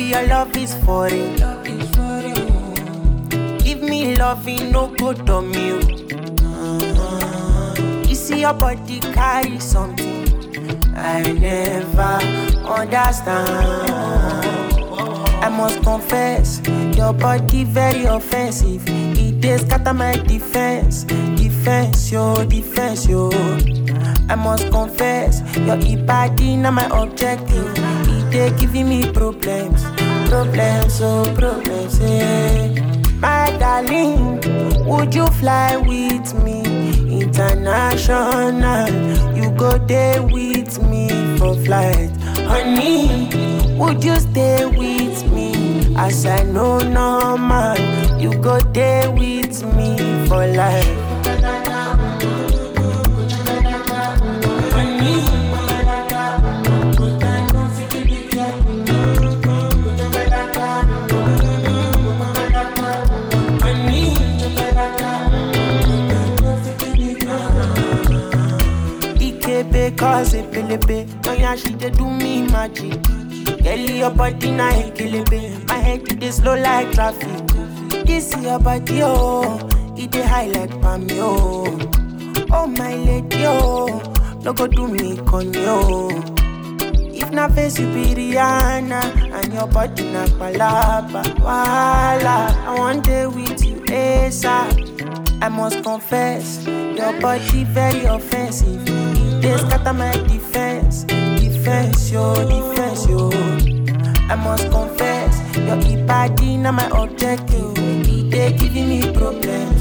Baby, your love is for it. Give me loving, no good on you. You see your body carry something I never understand. I must confess, your body very offensive. It dey scatter my defense, defense, yo. I must confess, your body not my objective. It dey giving me problems, yeah. My darling, would you fly with me international? You go there with me for flight, honey. Would you stay with me? As I know no man, you go there with me for life. Because it pelebe, oh yeah, she dey do me magic. Girl, your body na ekelebe, my head it dey slow like traffic. This your body, oh, it dey high like palm, oh. Oh my lady, oh, no go do me conyo. If na face you be Rihanna, and your body na palapa, wala. I want day with you, ASAP. I must confess, your body very offensive. They scatter my defense, yo. I must confess, your body not my objective. They giving me problems,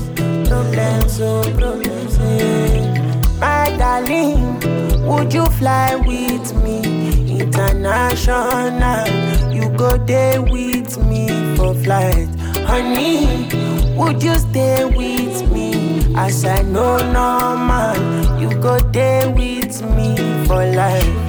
yeah. My darling, would you fly with me international? You go there with me for flight, honey. Would you stay with me? As I know no man, you go there with me for life.